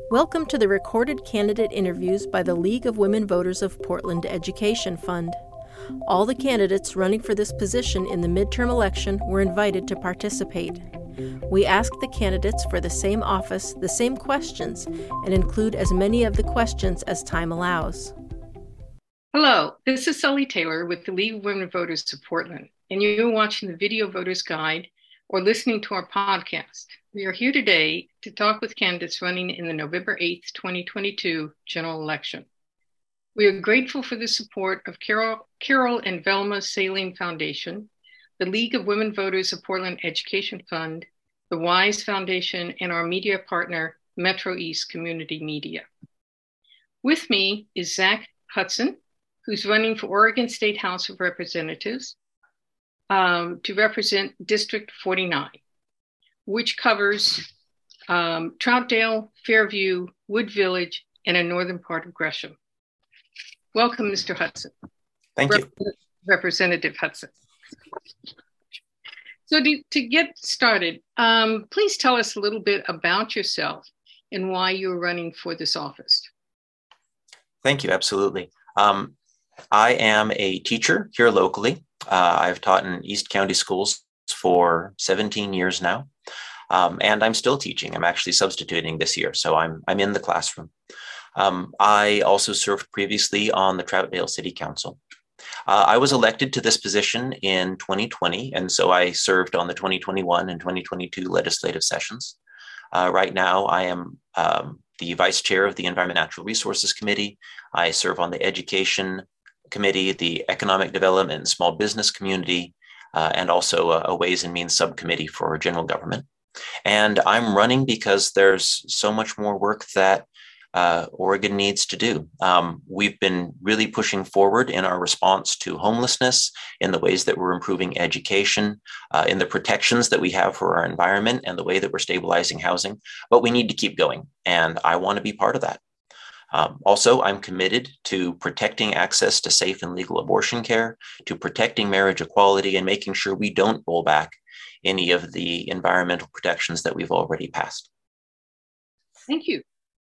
Welcome to the recorded candidate interviews by the League of Women Voters of Portland Education Fund. All the candidates running for this position in the midterm election were invited to participate. We asked the candidates for the same office the same questions and include as many of the questions as time allows. Hello, this is Sully Taylor with the League of Women Voters of Portland, and you're watching the Video Voters Guide or listening to our podcast. We are here today to talk with candidates running in the November 8th, 2022 general election. We are grateful for the support of Carol and Velma Saline Foundation, the League of Women Voters of Portland Education Fund, the WISE Foundation, and our media partner, Metro East Community Media. With me is Zach Hudson, who's running for Oregon State House of Representatives to represent District 49, which covers Troutdale, Fairview, Wood Village, and a northern part of Gresham. Welcome, Mr. Hudson. Thank you. Representative Hudson. So to get started, please tell us a little bit about yourself and why you're running for this office. Thank you, absolutely. I am a teacher here locally. I've taught in East County schools for 17 years now, and I'm still teaching. I'm actually substituting this year, so I'm in the classroom. I also served previously on the Troutdale City Council. I was elected to this position in 2020, and so I served on the 2021 and 2022 legislative sessions. Right now, I am the vice chair of the Environment and Natural Resources Committee. I serve on the Education Committee, the Economic Development and Small Business Community, and also a Ways and Means Subcommittee for General Government. And I'm running because there's so much more work that Oregon needs to do. We've been really pushing forward in our response to homelessness, in the ways that we're improving education, in the protections that we have for our environment, and the way that we're stabilizing housing. But we need to keep going, and I want to be part of that. Also, I'm committed to protecting access to safe and legal abortion care, to protecting marriage equality, and making sure we don't roll back any of the environmental protections that we've already passed. Thank you.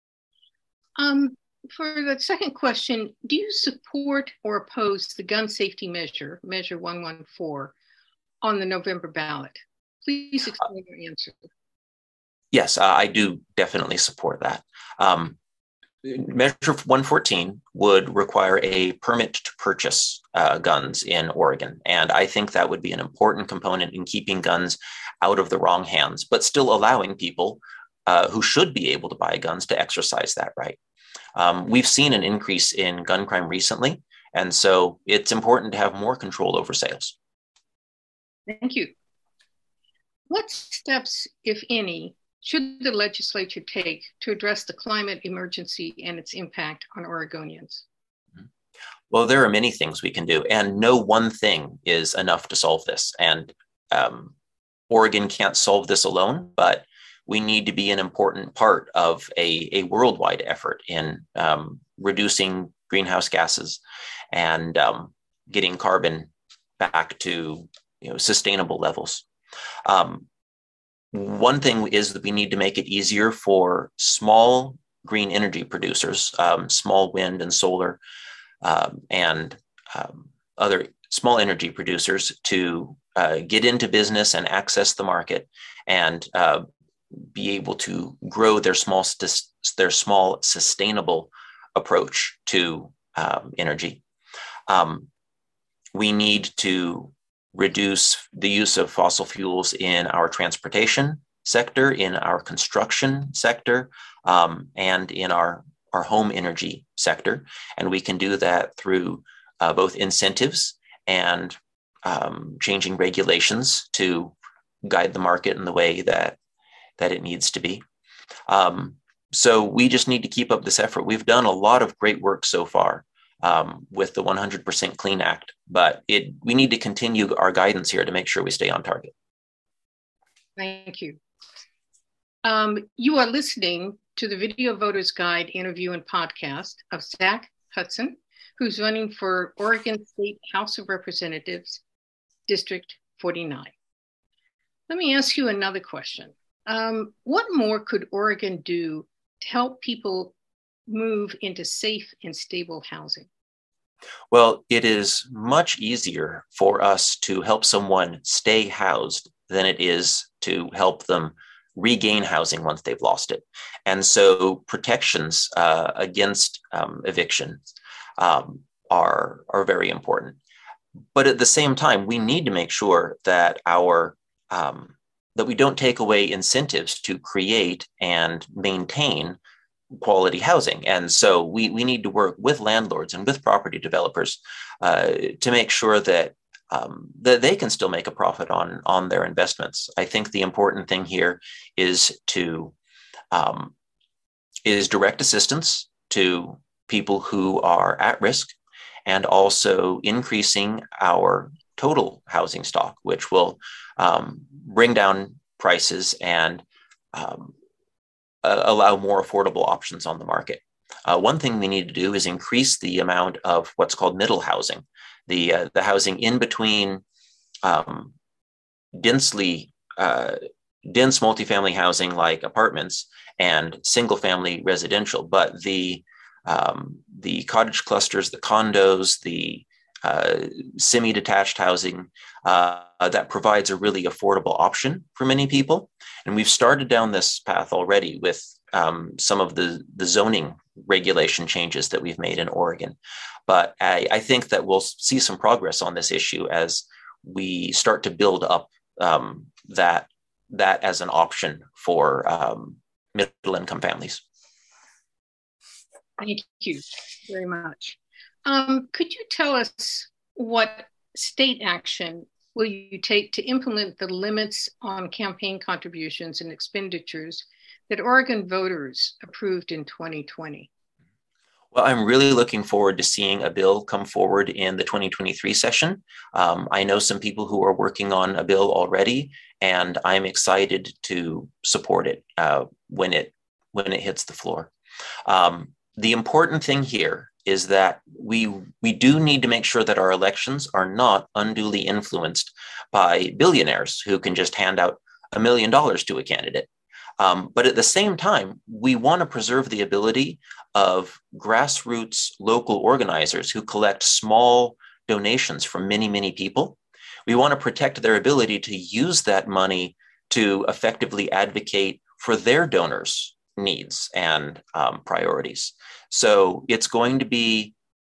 For the second question, do you support or oppose the gun safety measure, Measure 114, on the November ballot? Please explain your answer. Yes, I do definitely support that. Measure 114 would require a permit to purchase guns in Oregon. And I think that would be an important component in keeping guns out of the wrong hands, but still allowing people who should be able to buy guns to exercise that right. We've seen an increase in gun crime recently, and so it's important to have more control over sales. Thank you. What steps, if any, should the legislature take to address the climate emergency and its impact on Oregonians? Well, there are many things we can do, and no one thing is enough to solve this. And Oregon can't solve this alone, but we need to be an important part of a worldwide effort in reducing greenhouse gases and getting carbon back to sustainable levels. One thing is that we need to make it easier for small green energy producers, small wind and solar, and other small energy producers to get into business and access the market and be able to grow their small sustainable approach to energy. We need to reduce the use of fossil fuels in our transportation sector, in our construction sector, and in our home energy sector. And we can do that through both incentives and changing regulations to guide the market in the way that it needs to be. So we just need to keep up this effort. We've done a lot of great work so far with the 100% Clean Act, but we need to continue our guidance here to make sure we stay on target. Thank you. You are listening to the Video Voters Guide interview and podcast of Zach Hudson, who's running for Oregon State House of Representatives, District 49. Let me ask you another question. What more could Oregon do to help people move into safe and stable housing? Well, it is much easier for us to help someone stay housed than it is to help them regain housing once they've lost it. And so protections against eviction are very important. But at the same time, we need to make sure that that we don't take away incentives to create and maintain quality housing. And so we need to work with landlords and with property developers to make sure that they can still make a profit on their investments. I think the important thing here is direct assistance to people who are at risk, and also increasing our total housing stock, which will bring down prices and allow more affordable options on the market. One thing we need to do is increase the amount of what's called middle housing, the housing in between dense multifamily housing like apartments and single family residential. But the cottage clusters, the condos, the semi-detached housing that provides a really affordable option for many people. And we've started down this path already with some of the zoning regulation changes that we've made in Oregon. But I think that we'll see some progress on this issue as we start to build up that as an option for middle-income families. Thank you very much. Could you tell us what state action will you take to implement the limits on campaign contributions and expenditures that Oregon voters approved in 2020? Well, I'm really looking forward to seeing a bill come forward in the 2023 session. I know some people who are working on a bill already, and I'm excited to support it when it hits the floor. The important thing here is that we do need to make sure that our elections are not unduly influenced by billionaires who can just hand out $1 million to a candidate. But at the same time, we want to preserve the ability of grassroots local organizers who collect small donations from many, many people. We want to protect their ability to use that money to effectively advocate for their donors' needs and priorities. So it's going to be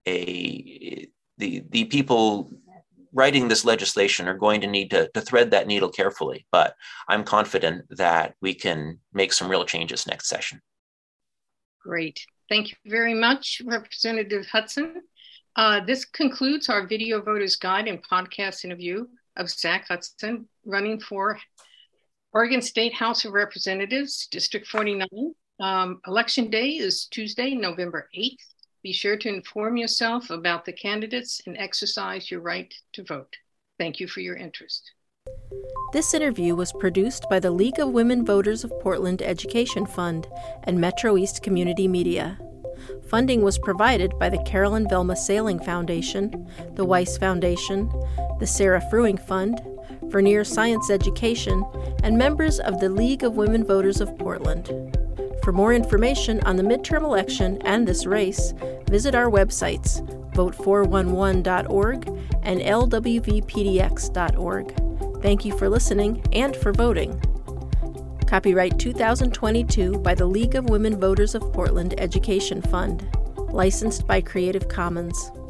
the people writing this legislation are going to need to thread that needle carefully, but I'm confident that we can make some real changes next session. Great. Thank you very much, Representative Hudson. This concludes our Video Voters Guide and podcast interview of Zach Hudson, running for Oregon State House of Representatives, District 49. Election day is Tuesday, November 8th. Be sure to inform yourself about the candidates and exercise your right to vote. Thank you for your interest. This interview was produced by the League of Women Voters of Portland Education Fund and Metro East Community Media. Funding was provided by the Carolyn Velma Sailing Foundation, the Weiss Foundation, the Sarah Fruing Fund, Vernier Science Education, and members of the League of Women Voters of Portland. For more information on the midterm election and this race, visit our websites, vote411.org and lwvpdx.org. Thank you for listening and for voting. Copyright 2022 by the League of Women Voters of Portland Education Fund. Licensed by Creative Commons.